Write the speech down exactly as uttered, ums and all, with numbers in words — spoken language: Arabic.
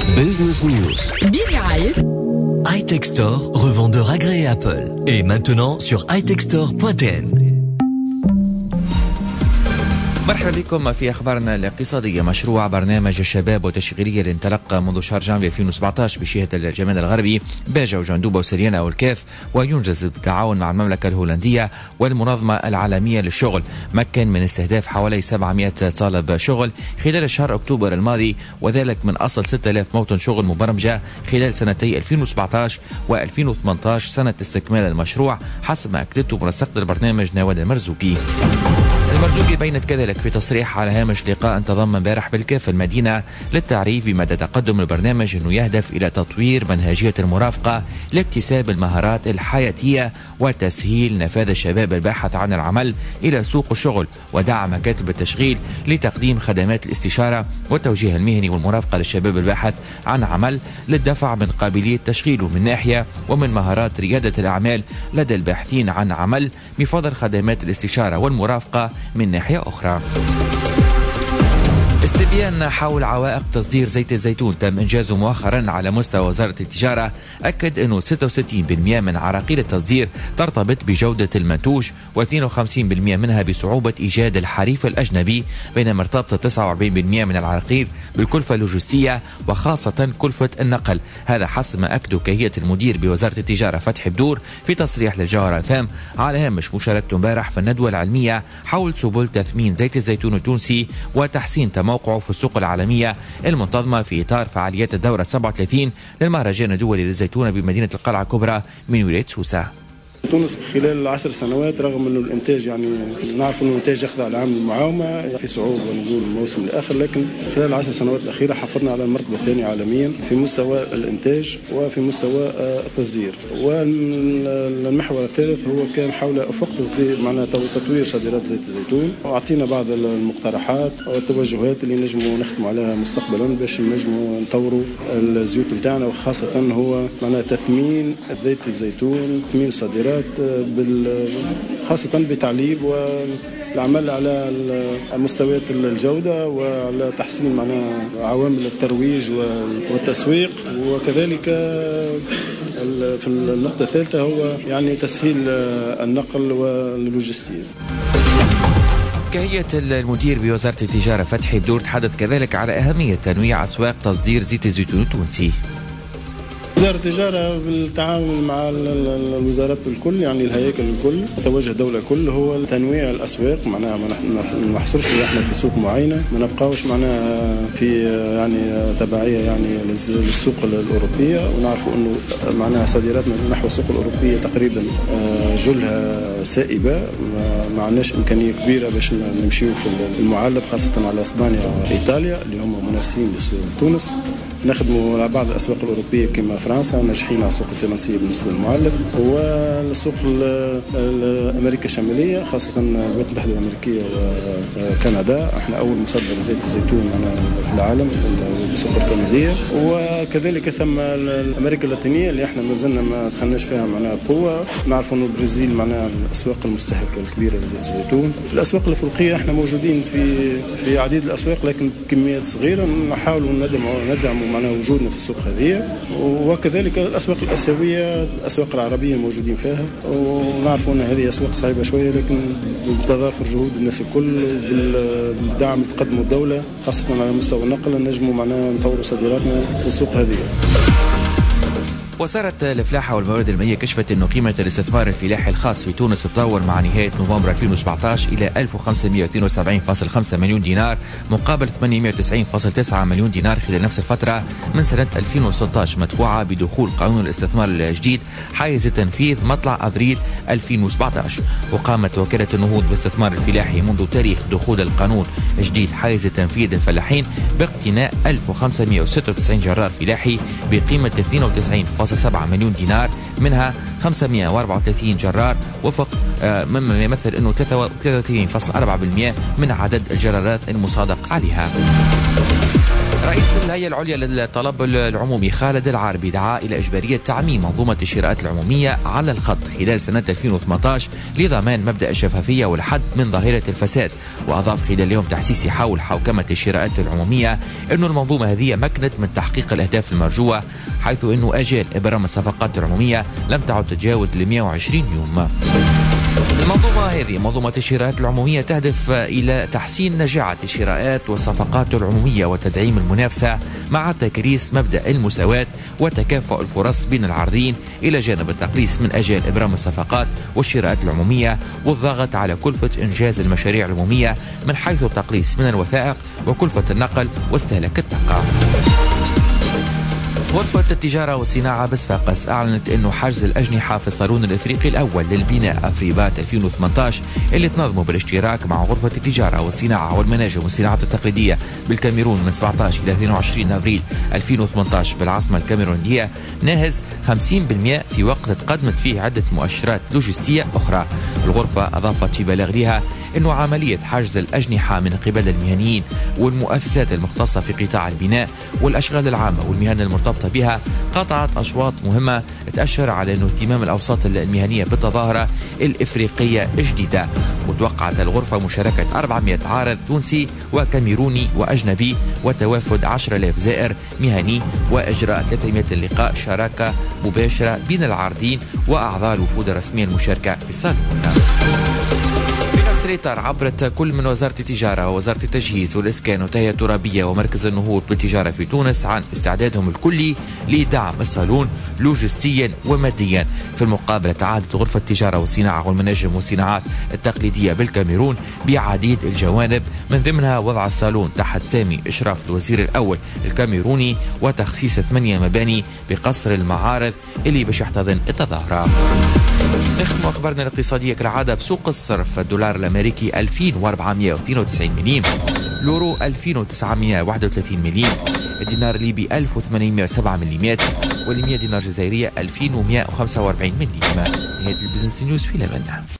Business News برعاية iTech Store, revendeur agréé Apple. Et maintenant sur i tech store point t n. مرحبا بكم في أخبارنا الاقتصادية. مشروع برنامج الشباب وتشغيلية اللي انطلق منذ شهر جانفي ألفين وسبعة عشر بشيهة الجمال الغربي باجة وجندوبة وسريانة والكاف، وينجز بالتعاون مع المملكة الهولندية والمنظمة العالمية للشغل، مكن من استهداف حوالي سبعمائة طالب شغل خلال شهر أكتوبر الماضي، وذلك من أصل ستة آلاف موطن شغل مبرمجة خلال سنتي ألفين وسبعة عشر وألفين وثمانية عشر سنة استكمال المشروع، حسب ما أكدته منسقة البرنامج نوال المرزوقي. المرزوقي بينت كذلك في تصريح على هامش لقاء انتظم امبارح بالكاف المدينة للتعريف بمدى تقدم البرنامج أنه يهدف إلى تطوير منهجية المرافقة لاكتساب المهارات الحياتية وتسهيل نفاذ الشباب الباحث عن العمل إلى سوق الشغل، ودعم مكاتب التشغيل لتقديم خدمات الاستشارة والتوجيه المهني والمرافقة للشباب الباحث عن عمل للدفع من قابلية تشغيله من ناحية ومن مهارات ريادة الأعمال لدى الباحثين عن عمل بفضل خدمات الاستشارة والمرافقة من ناحية أخرى. استبيان حول عوائق تصدير زيت الزيتون تم إنجازه مؤخرا على مستوى وزارة التجارة، أكد أنه ستة وستين بالمئة من عراقيل التصدير ترتبط بجودة المنتوج، واثنين وخمسين بالمئة منها بصعوبة إيجاد الحريف الأجنبي، بينما ارتبط تسعة وأربعين بالمئة من العراقيل بالكلفة اللوجستية وخاصة كلفة النقل. هذا حسب ما أكده كهيئة المدير بوزارة التجارة فتحي بدور في تصريح للجوهرة أنفام على هامش مشاركته امبارح في الندوة العلمية حول سبل تثمين زيت الزيتون التونسي وتحسين موقعه في السوق العالمية المنتظمة في إطار فعاليات الدورة سبعة وثلاثين للمهرجان الدولي للزيتون بمدينة القلعة الكبرى من ولاية سوسة. تونس خلال العشر سنوات رغم انه الانتاج يعني نعرف انه الانتاج يخضع لعامل المعاومه في صعوبه نقول الموسم الاخر، لكن خلال العشر سنوات الاخيره حافظنا على المرتبه الثانيه عالميا في مستوى الانتاج وفي مستوى التصدير. والمحور الثالث هو كان حول افق تصدير معناها تطوير صادرات زيت الزيتون، واعطينا بعض المقترحات والتوجهات اللي نجموا نخدموا عليها مستقبلا باش نجموا نطوروا الزيوت نتاعنا، وخاصه هو معناها تثمين زيت الزيتون، تثمين صادرات خاصة بتعليب والعمل على مستويات الجودة وعلى تحسين معناها عوامل الترويج والتسويق، وكذلك في النقطة الثالثة هو يعني تسهيل النقل واللوجستية. كهيئة المدير بوزارة التجارة فتحي بدور تحدث كذلك على أهمية تنويع أسواق تصدير زيت الزيتون التونسي. وزارة التجارة بالتعاون مع الوزارات الكل يعني الهياكل الكل توجه الدولة الكل هو تنويع الأسواق، معناها ما نحصرش احنا في سوق معينة، ما نبقاوش معناها في يعني تبعية يعني للسوق الأوروبية، ونعرفوا إنه معناها صادراتنا نحو السوق الأوروبية تقريبا جلها سائبة، ما عندناش إمكانية كبيرة باش نمشيو في المعلب خاصة على إسبانيا وإيطاليا اللي هم منافسين لتونس. نخدموا على بعض الأسواق الأوروبية كما فرنسا، وناجحين على السوق الفرنسية بالنسبة للمعلب، والسوق الأمريكا الشمالية خاصة الولايات المتحدة الأمريكية وكندا. احنا أول مصدر زيت الزيتون في العالم السوق الكندية، وكذلك ثم أمريكا اللاتينية اللي احنا ما زلنا ما دخلناش فيها معناها بقوة. نعرفوا إنه البرازيل معناها الأسواق المستهلكة الكبيرة لزيت الزيتون. الأسواق الأفريقية احنا موجودين في في عديد الأسواق لكن بكميات صغيرة، نحاول ندعموا ندعموا معناها وجودنا في السوق هذه، وكذلك الأسواق الآسيوية الأسواق العربية موجودين فيها، ونعرفوا أن هذه أسواق صعبة شوية لكن بتضافر جهود الناس الكل بالدعم اللي تقدمه الدولة خاصة على مستوى النقل نجموا معناها نطوروا صادراتنا في السوق هذه. وزارة الفلاحة والموارد المائية كشفت أن قيمة الاستثمار الفلاحي الخاص في تونس تطور مع نهاية نوفمبر ألفين وسبعة عشر إلى ألف وخمسمائة واثنين وسبعين فاصلة خمسة مليون دينار مقابل ثمانمائة وتسعين فاصلة تسعة مليون دينار خلال نفس الفترة من سنة ألفين وستة عشر، مدفوعة بدخول قانون الاستثمار الجديد حيز التنفيذ مطلع أبريل ألفين وسبعة عشر. وقامت وكالة النهوض بالاستثمار الفلاحي منذ تاريخ دخول القانون الجديد حيز التنفيذ الفلاحين باقتناء ألف وخمسمائة وستة وتسعين جرار فلاحي بقيمة اثنين وتسعين فاصلة سبعة مليون دينار، منها خمسمائة وأربعة وثلاثين جرار وفق مما يمثل أنه ثلاثة وثلاثين فاصلة أربعة بالمئة من عدد الجرارات المصادق عليها. رئيس الهيئة العليا للطلب العمومي خالد العاربي دعا إلى إجبارية تعميم منظومة الشراءات العمومية على الخط خلال سنة ألفين وثمانية عشر لضمان مبدأ الشفافية والحد من ظاهرة الفساد. وأضاف خلال اليوم تحسيسي حول حوكمة الشراءات العمومية أنه المنظومة هذه مكنت من تحقيق الأهداف المرجوة، حيث أنه أجال إبرام الصفقات العمومية لم تعد تتجاوز ل مئة وعشرين يوم. المنظومة هذه منظومة الشراءات العمومية تهدف إلى تحسين نجاعة الشراءات والصفقات العمومية وتدعيم المنافسة مع تكريس مبدأ المساواة وتكافؤ الفرص بين العارضين، إلى جانب التقليص من أجال إبرام الصفقات والشراءات العمومية والضغط على كلفة إنجاز المشاريع العمومية من حيث التقليص من الوثائق وكلفة النقل واستهلاك الطاقة. غرفة التجارة والصناعة بصفاقس أعلنت أنه حجز الأجنحة في الصالون الإفريقي الأول للبناء أفريبات ألفين وثمانية عشر اللي تنظمه بالاشتراك مع غرفة التجارة والصناعة والمناجم والصناعات التقليدية بالكاميرون من سبعة عشر إلى اثنين وعشرين أبريل ألفين وثمانية عشر بالعاصمة الكاميرونية ناهز خمسين بالمئة في وقت تقدمت فيه عدة مؤشرات لوجستية أخرى. الغرفة أضافت في بلاغ لها أنه عملية حجز الأجنحة من قبل المهنيين والمؤسسات المختصة في قطاع البناء والأشغال العامة والمهن المرتبطة بها قطعت أشواط مهمة تأشر على أنه اهتمام الأوساط المهنية بالتظاهرة الإفريقية الجديدة. وتوقعت الغرفة مشاركة أربعمئة عارض تونسي وكاميروني وأجنبي وتوافد عشرة آلاف زائر مهني وإجراء ثلاثمئة لقاء شراكة مباشرة بين العارضين وأعضاء الوفود الرسمية المشاركة في الصالون. إطار عبرت كل من وزارة التجارة ووزارة التجهيز والإسكان والتهيئة الترابية ومركز النهوض بالتجارة في تونس عن استعدادهم الكلي لدعم الصالون لوجستيا وماديا. في المقابل تعهدت غرفة التجارة والصناعة والمناجم والصناعات التقليدية بالكاميرون بعديد الجوانب، من ضمنها وضع الصالون تحت سامي إشراف الوزير الأول الكاميروني وتخصيص ثمانية مباني بقصر المعارض اللي باش يحتضن التظاهرة. نختم أخبارنا الاقتصادية كالعادة بسوق الصرف. الدولار الأمريكي ألفين وأربعمئة واثنين وتسعين مليم، اليورو ألفين وتسعمئة وواحد وثلاثين مليم، الدينار الليبي ألف وثمانمئة وسبعة مليمات، والمئة دينار جزائرية ألفين ومئة وخمسة وأربعين مليم. نهاية البزنس نيوز في لبنان.